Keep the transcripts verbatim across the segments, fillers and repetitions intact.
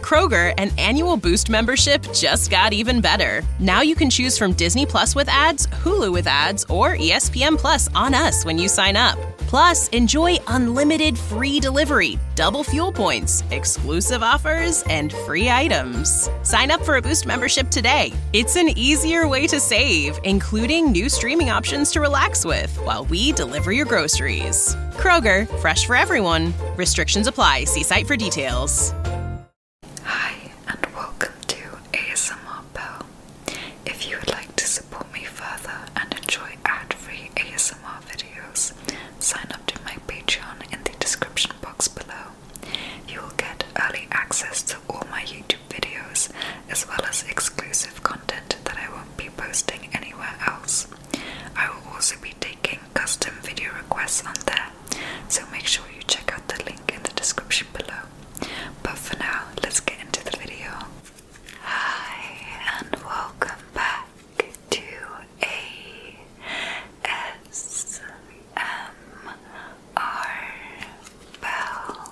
Kroger, an annual Boost membership just got even better. Now you can choose from Disney Plus with ads, Hulu with ads, or E S P N Plus on us when you sign up. Plus, enjoy unlimited free delivery, double fuel points, exclusive offers, and free items. Sign up for a Boost membership today. It's an easier way to save, including new streaming options to relax with while we deliver your groceries. Kroger, fresh for everyone. Restrictions apply. See site for details. Hi, and welcome to A S M R Bell. If you would like to support me further and enjoy ad-free A S M R videos, sign up to my Patreon in the description box below. You will get early access to all my YouTube videos, as well as exclusive content that I won't be posting anywhere else. I will also be taking custom video requests on there, so make sure you check out the link in the description below. But for now, let's get into the video. Hi, and welcome back to A S M R Bell.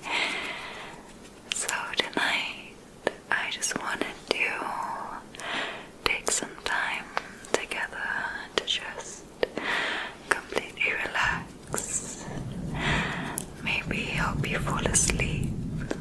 So tonight, I just wanted to take some time together to just completely relax. Maybe help you fall asleep.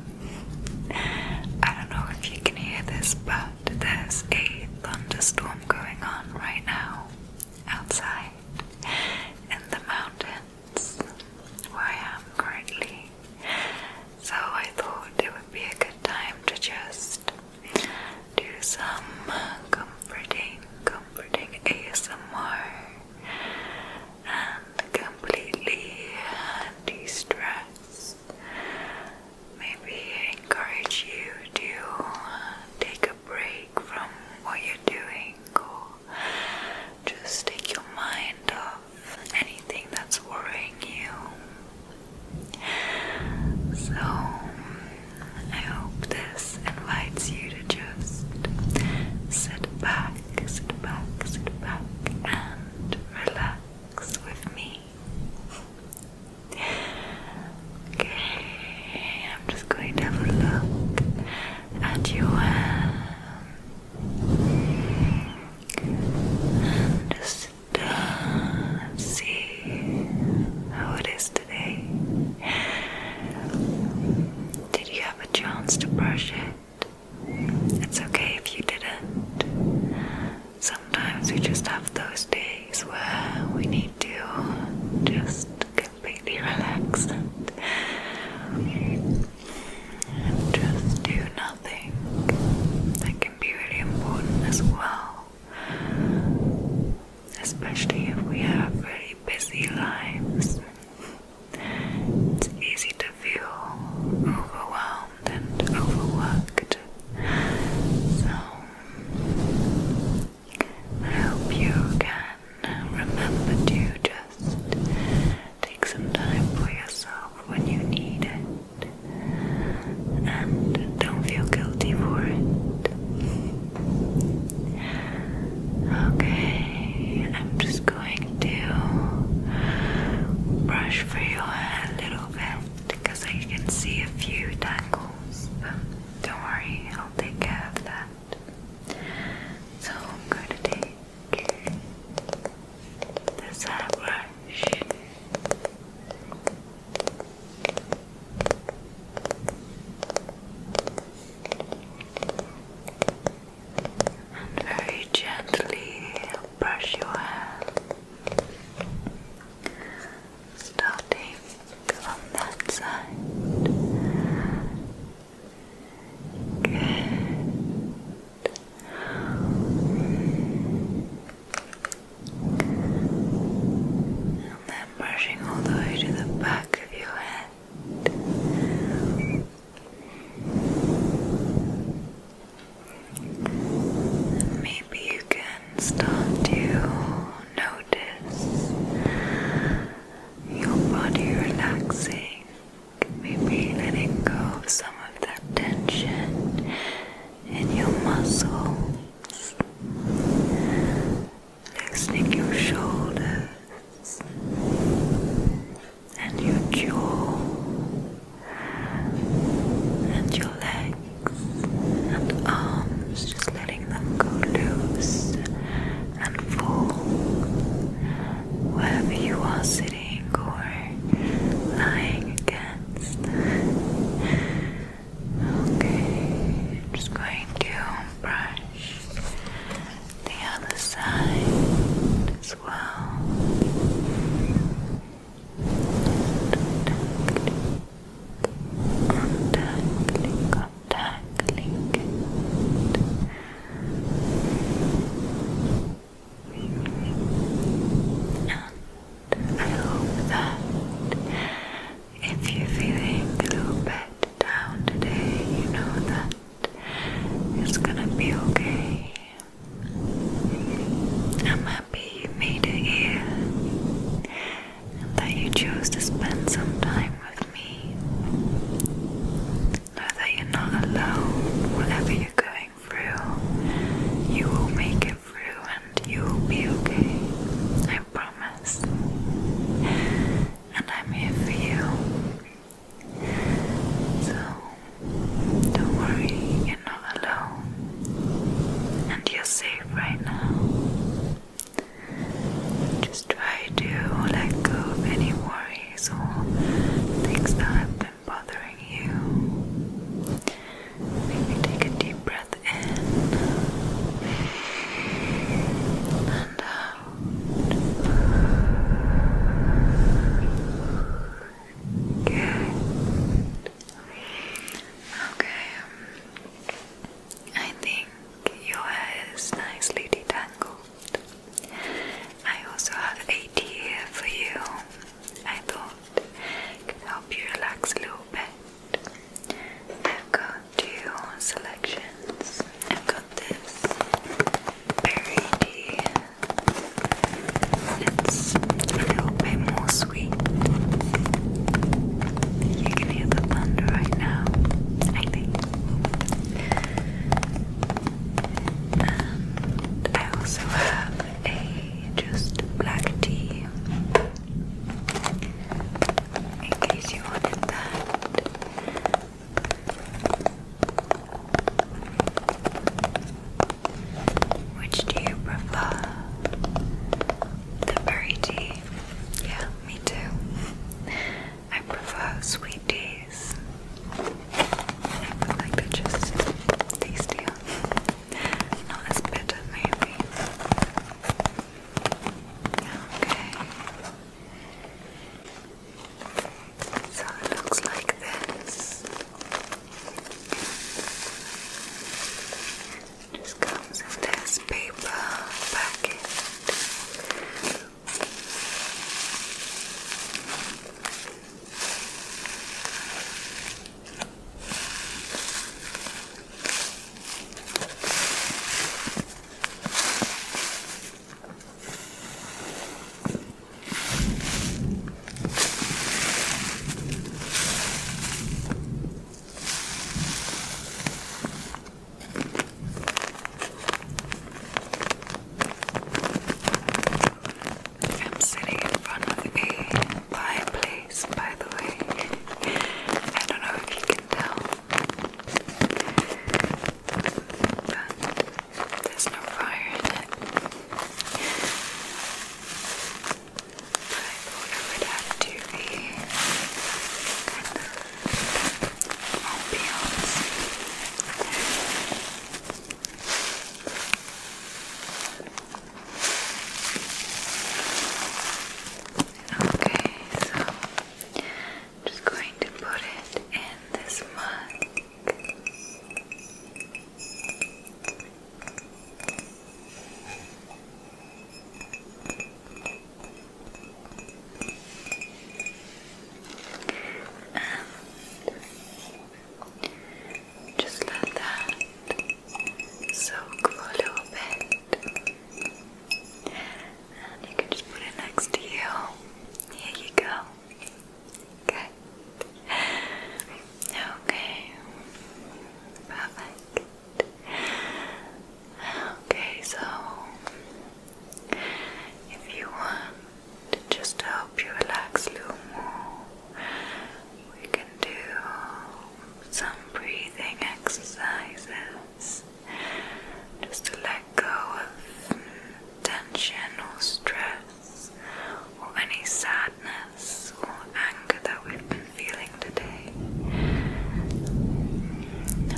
I don't know if you can hear this, but there's a thunderstorm going on right now outside in the mountains where I am currently. So I thought it would be a good time to just do some comforting, comforting A S M R and completely de-stress. Maybe encourage you to take a break from what you're doing, or just take your mind off anything that's worrying you. So I hope this invites you to just sit back, sit back, sit back, and relax with me. Okay, I'm just going to have a look at your hand and just uh, see how it is today. Did you have a chance to brush it? It's okay if you didn't. Sometimes we just have those days where we need to just completely relax and and just do nothing. That can be really important as well, especially if we have really busy lives. It's easy to feel overwhelmed and overworked,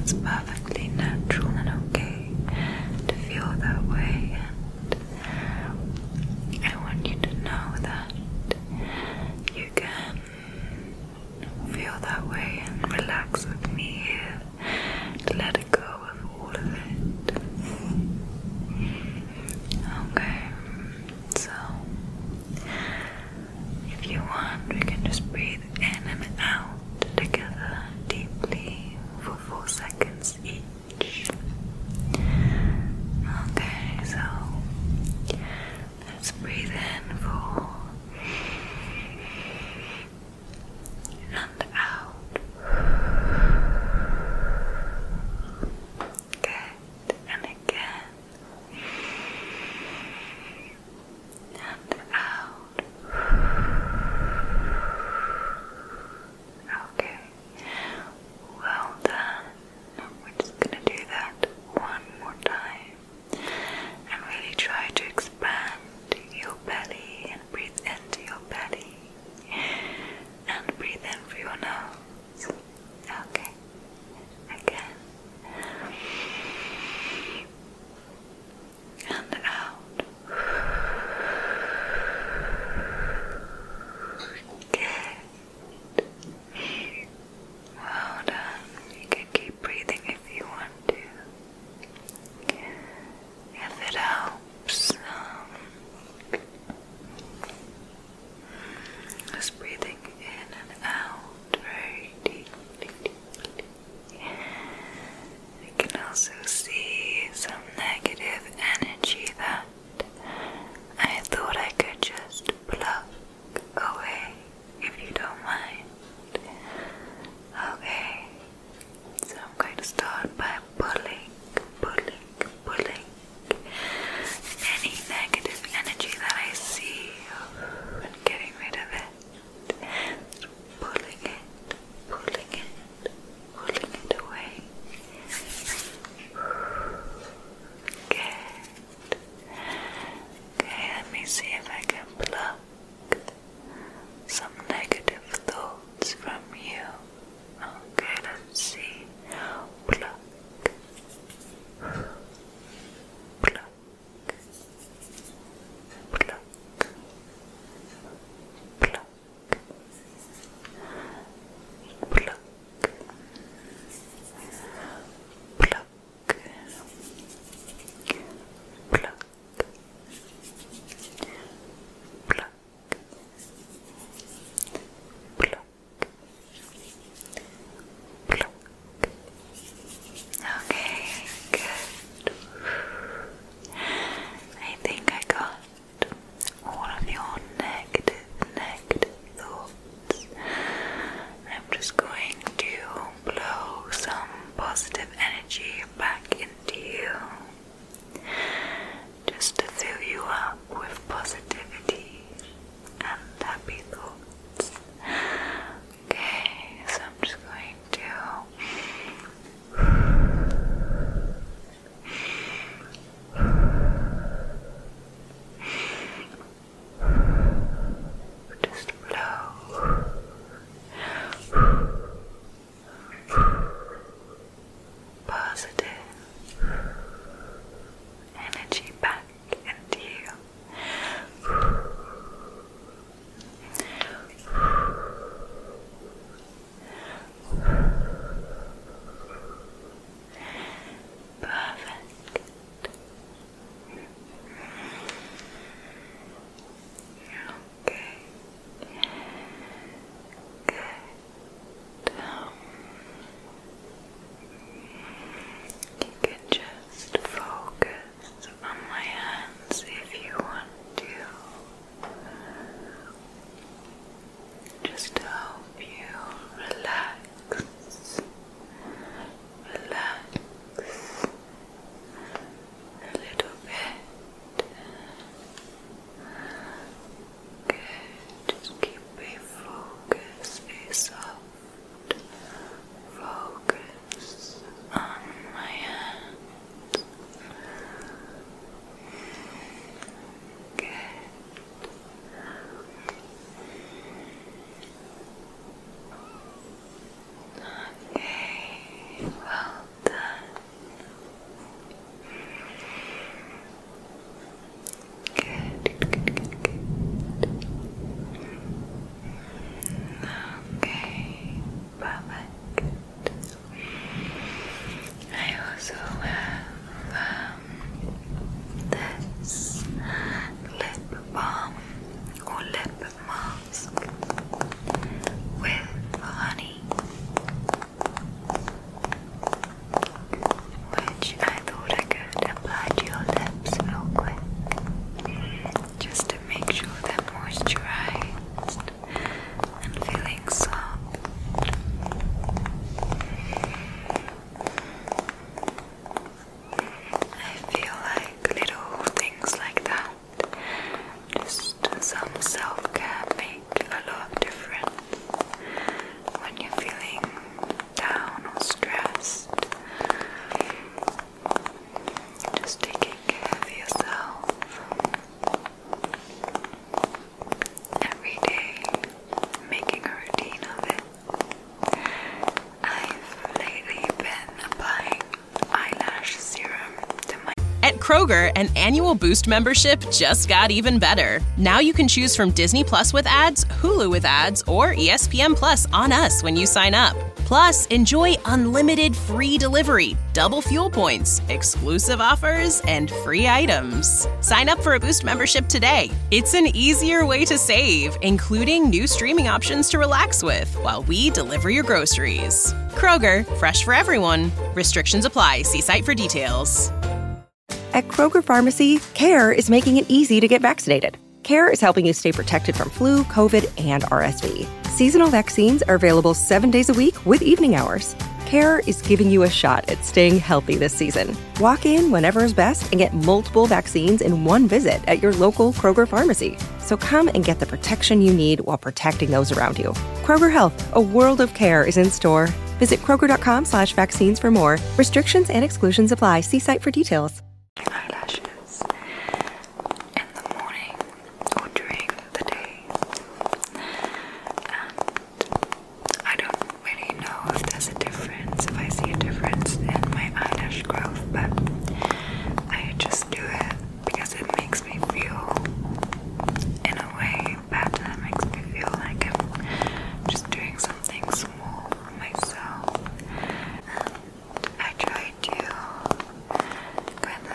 it's perfectly natural and okay to feel that way, and I want you to know that you can feel that way and relax with me here to let it go of all of it. Okay, so if you want, we can just breathe in and out together deeply for four seconds each. Okay, so let's breathe in for and out. Good, and again. And out. Okay, well done. We're just gonna also have um, this lip balm or lip mask with honey, which I thought I could apply to your lips real quick, just to make sure they're moisturized and feeling soft. I feel like little things like that, just some self-care, make a lot of difference when you're feeling down or stressed. Just taking care of yourself every day, making a routine of it. I've lately been applying eyelash serum to my At Kroger, an annual Boost membership just got even better. Now you can choose from Disney Plus with ads, Hulu with ads, or E S P N Plus on us when you sign up. Plus, enjoy unlimited free delivery, double fuel points, exclusive offers, and free items. Sign up for a Boost membership today. It's an easier way to save, including new streaming options to relax with while we deliver your groceries. Kroger, fresh for everyone. Restrictions apply. See site for details. At Kroger Pharmacy, CARE is making it easy to get vaccinated. CARE is helping you stay protected from flu, COVID, and R S V. Seasonal vaccines are available seven days a week with evening hours. CARE is giving you a shot at staying healthy this season. Walk in whenever is best and get multiple vaccines in one visit at your local Kroger Pharmacy. So come and get the protection you need while protecting those around you. Kroger Health, a world of care, is in store. Visit kroger.com slash vaccines for more. Restrictions and exclusions apply. See site for details. eyelashes in the morning or during the day, and I don't really know if there's a difference, if I see a difference in my eyelash growth, but I just do it because it makes me feel, in a way, better. It makes me feel like I'm just doing something small for myself, and I try to go in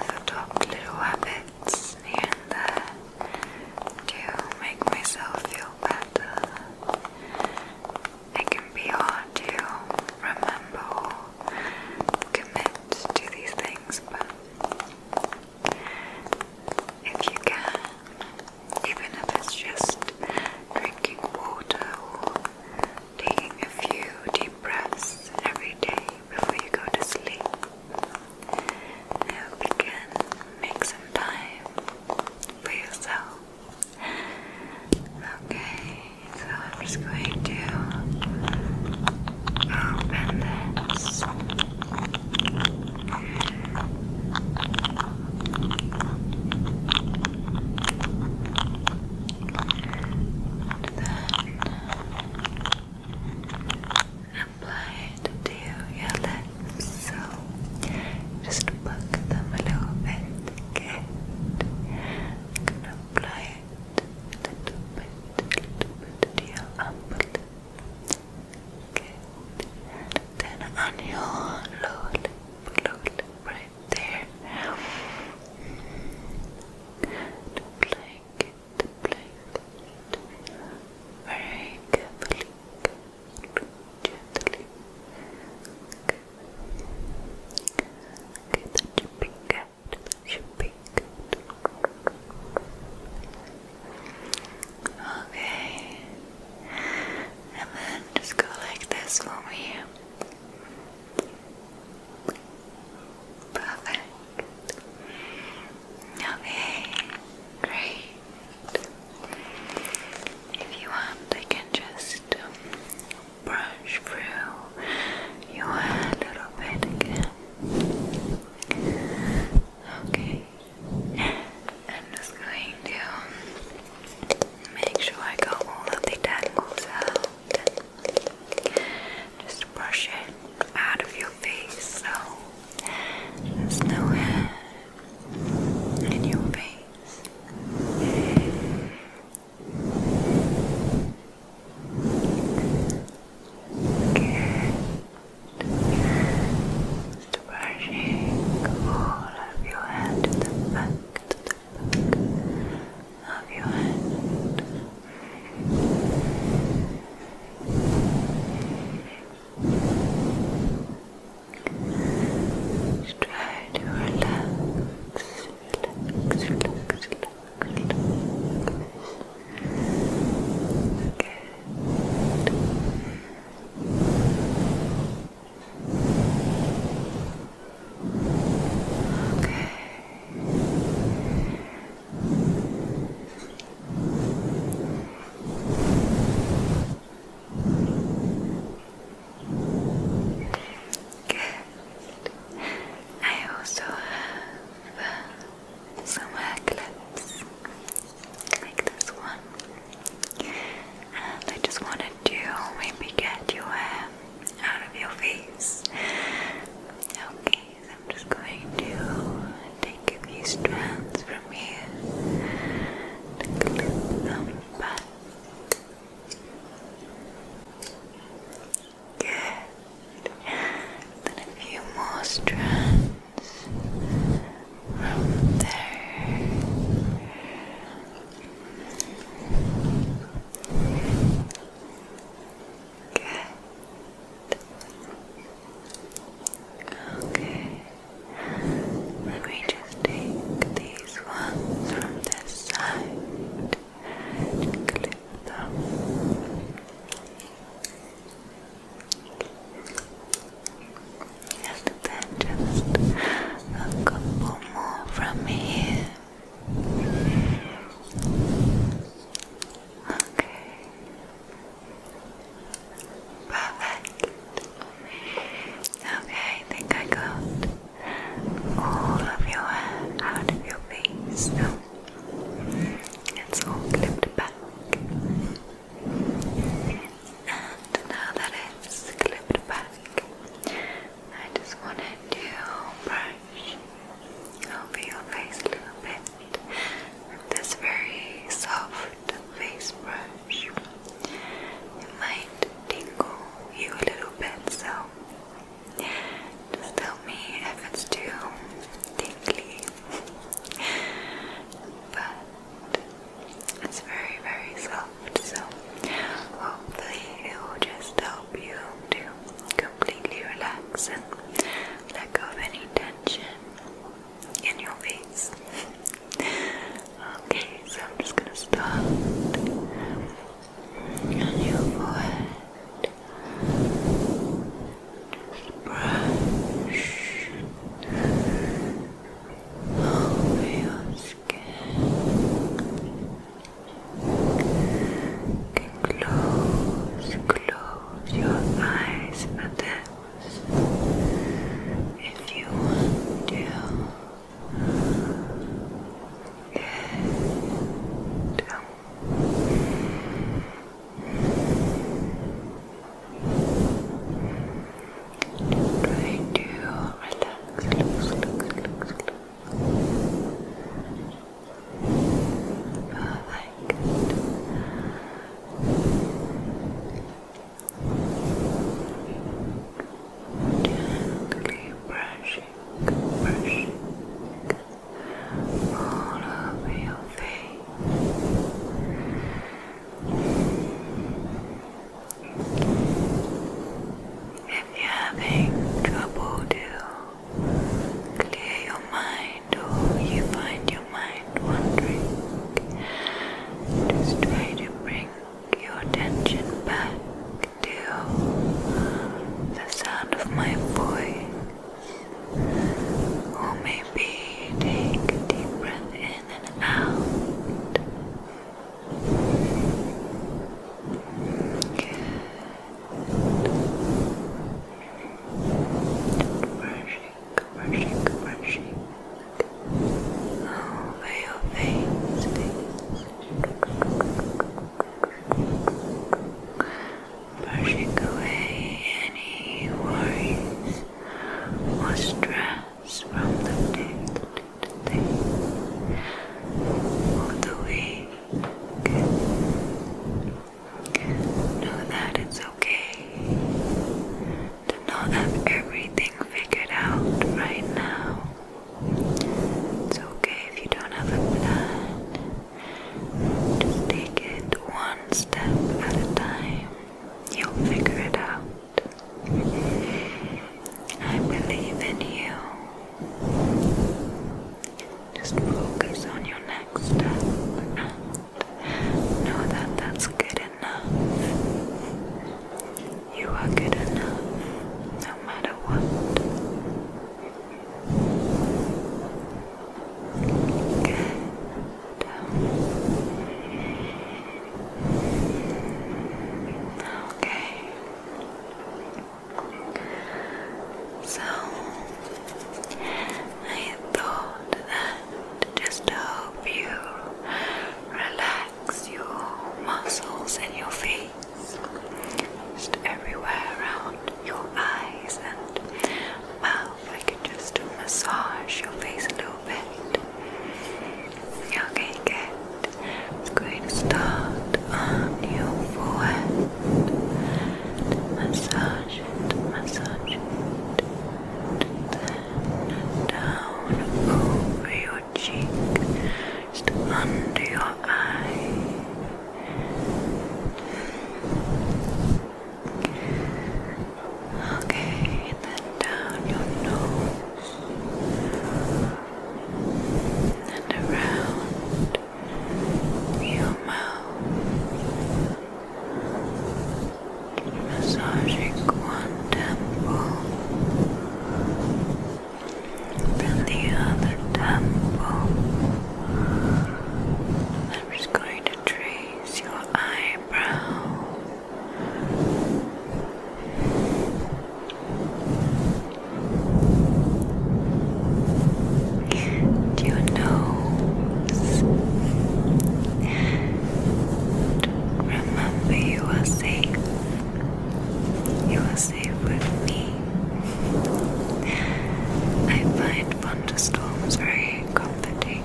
the storm's very comforting.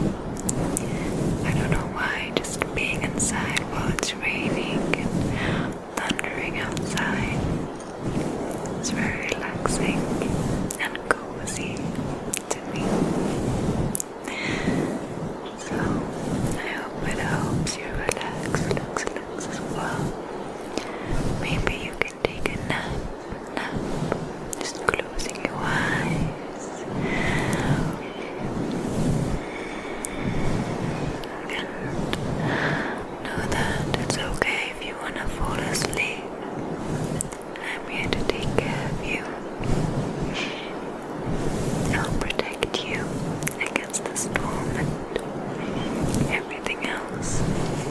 I don't know why, just being inside while it's raining and thundering outside is very relaxing and cozy to me. So I hope it helps you relax, relax, relax as well. Maybe you can take a nap, nap, just closing your eyes. And know that it's okay if you want to fall asleep. I'm here to take care of you. I'll protect you against the storm and everything else.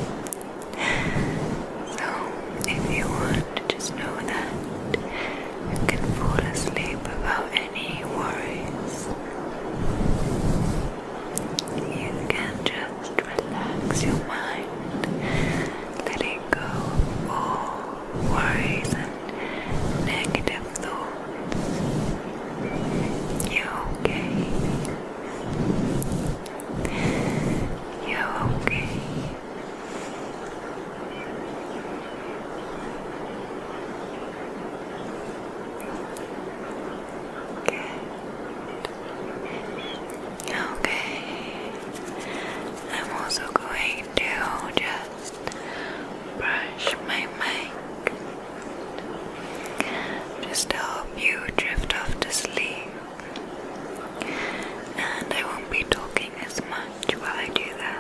So, if you want to just know that you can fall asleep without any worries. You can just relax your mind, letting go of all worries and negative thoughts. You're okay. You're okay. Okay. I'm also going to just brush my mic just to help you drift off to sleep. And I won't be talking as much while I do that.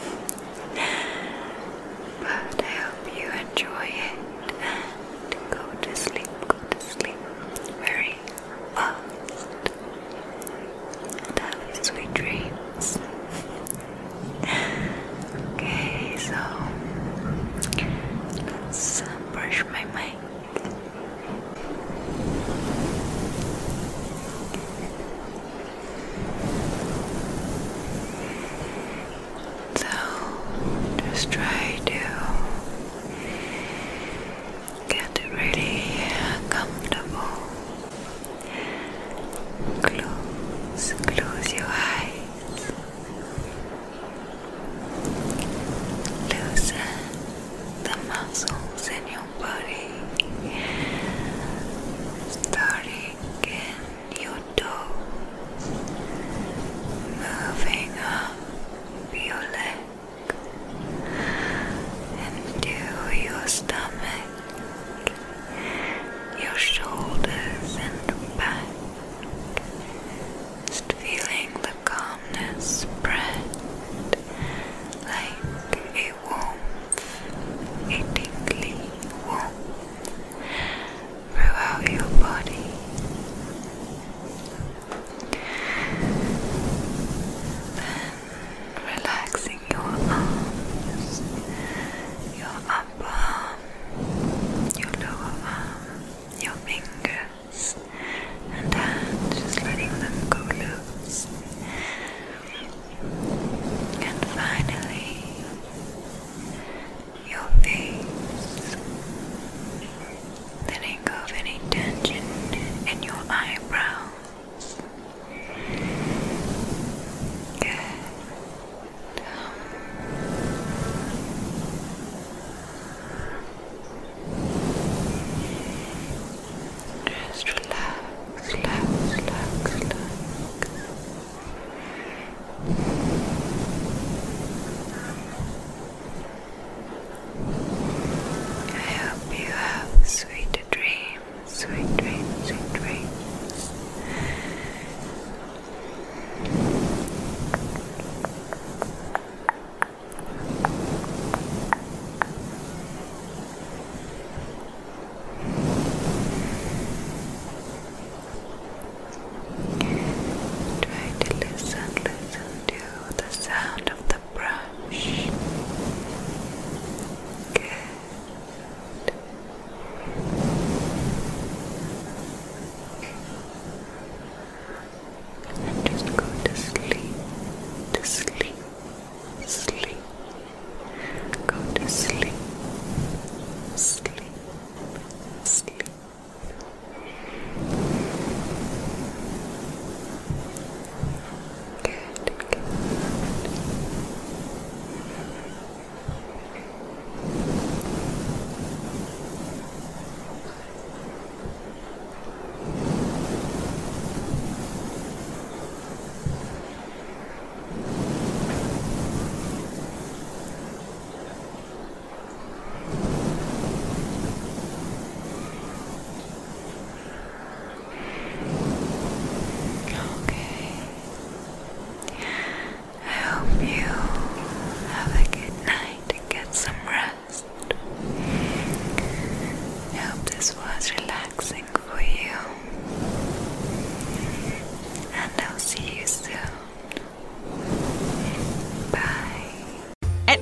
But I hope you enjoy it and go to sleep, go to sleep very fast. And have sweet dreams. Okay, so let's brush my mic. So just try to get really comfortable. Close, close your eyes. Loosen the muscles in your body, starting in your toes, moving up your leg into your stomach, your shoulders and back. Just feel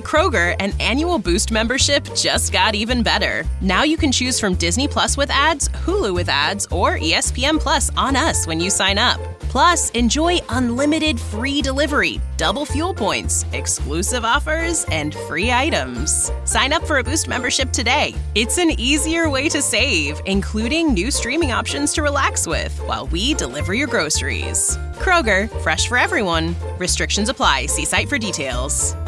Kroger, an annual Boost membership just got even better. Now you can choose from Disney Plus with ads, Hulu with ads, or E S P N Plus on us when you sign up. Plus, enjoy unlimited free delivery, double fuel points, exclusive offers, and free items. Sign up for a Boost membership today. It's an easier way to save, including new streaming options to relax with while we deliver your groceries. Kroger, fresh for everyone. Restrictions apply. See site for details.